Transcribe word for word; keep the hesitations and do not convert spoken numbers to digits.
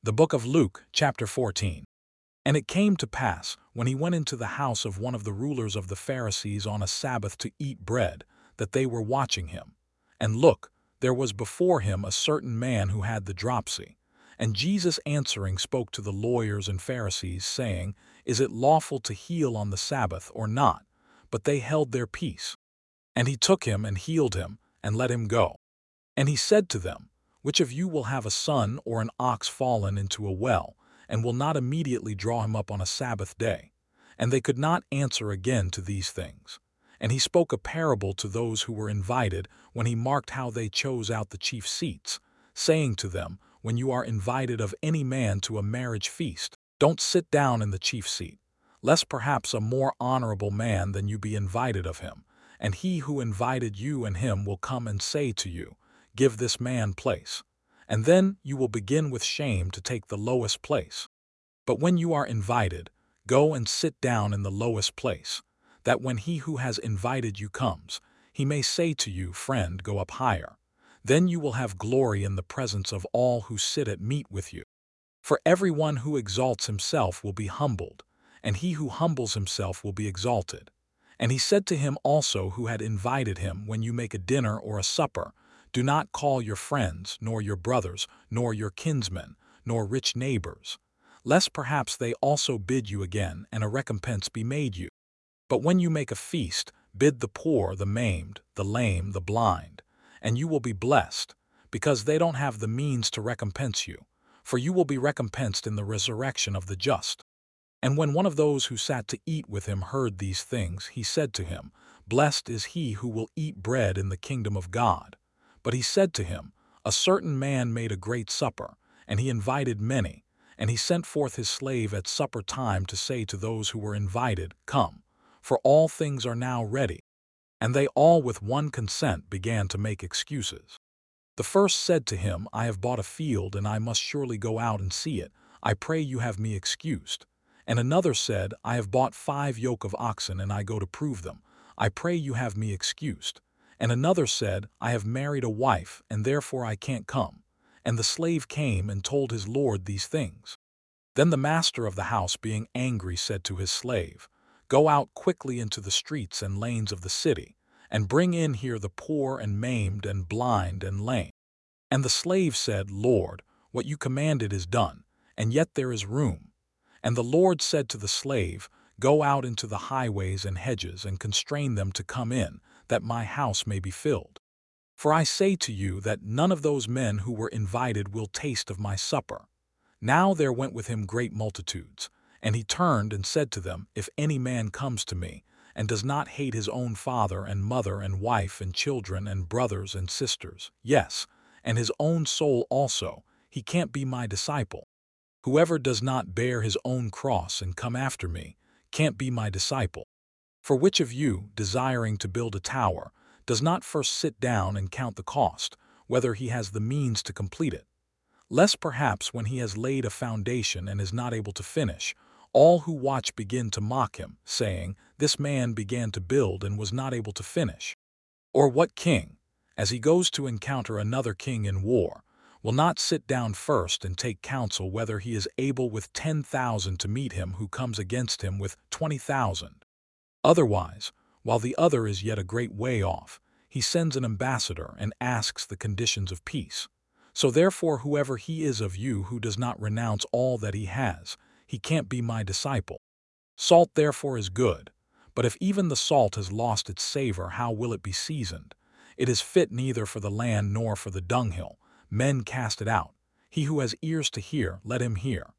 The book of Luke, chapter fourteen. And it came to pass, when he went into the house of one of the rulers of the Pharisees on a Sabbath to eat bread, that they were watching him. And look, there was before him a certain man who had the dropsy. And Jesus answering spoke to the lawyers and Pharisees, saying, Is it lawful to heal on the Sabbath or not? But they held their peace. And he took him and healed him, and let him go. And he said to them, Which of you will have a son or an ox fallen into a well, and will not immediately draw him up on a Sabbath day? And they could not answer again to these things. And he spoke a parable to those who were invited, when he marked how they chose out the chief seats, saying to them, When you are invited of any man to a marriage feast, don't sit down in the chief seat, lest perhaps a more honorable man than you be invited of him. And he who invited you and him will come and say to you, Give this man place. And then you will begin with shame to take the lowest place. But when you are invited, go and sit down in the lowest place, that when he who has invited you comes, he may say to you, Friend, go up higher. Then you will have glory in the presence of all who sit at meat with you. For everyone who exalts himself will be humbled, and he who humbles himself will be exalted. And he said to him also who had invited him, When you make a dinner or a supper, do not call your friends, nor your brothers, nor your kinsmen, nor rich neighbors, lest perhaps they also bid you again, and a recompense be made you. But when you make a feast, bid the poor, the maimed, the lame, the blind, and you will be blessed, because they don't have the means to recompense you, for you will be recompensed in the resurrection of the just. And when one of those who sat to eat with him heard these things, he said to him, Blessed is he who will eat bread in the kingdom of God. But he said to him, A certain man made a great supper, and he invited many, and he sent forth his slave at supper time to say to those who were invited, Come, for all things are now ready. And they all with one consent began to make excuses. The first said to him, I have bought a field, and I must surely go out and see it. I pray you have me excused. And another said, I have bought five yoke of oxen, and I go to prove them. I pray you have me excused. And another said, I have married a wife, and therefore I can't come. And the slave came and told his lord these things. Then the master of the house, being angry, said to his slave, Go out quickly into the streets and lanes of the city, and bring in here the poor and maimed and blind and lame. And the slave said, Lord, what you commanded is done, and yet there is room. And the Lord said to the slave, Go out into the highways and hedges, and constrain them to come in, that my house may be filled. For I say to you that none of those men who were invited will taste of my supper. Now there went with him great multitudes, and he turned and said to them, If any man comes to me, and does not hate his own father and mother and wife and children and brothers and sisters, yes, and his own soul also, he can't be my disciple. Whoever does not bear his own cross and come after me can't be my disciple. For which of you, desiring to build a tower, does not first sit down and count the cost, whether he has the means to complete it? Lest perhaps when he has laid a foundation and is not able to finish, all who watch begin to mock him, saying, This man began to build and was not able to finish. Or what king, as he goes to encounter another king in war, will not sit down first and take counsel whether he is able with ten thousand to meet him who comes against him with twenty thousand? Otherwise, while the other is yet a great way off, he sends an ambassador and asks the conditions of peace. So therefore whoever he is of you who does not renounce all that he has, he can't be my disciple. Salt therefore is good, but if even the salt has lost its savor, how will it be seasoned? It is fit neither for the land nor for the dunghill. Men cast it out. He who has ears to hear, let him hear.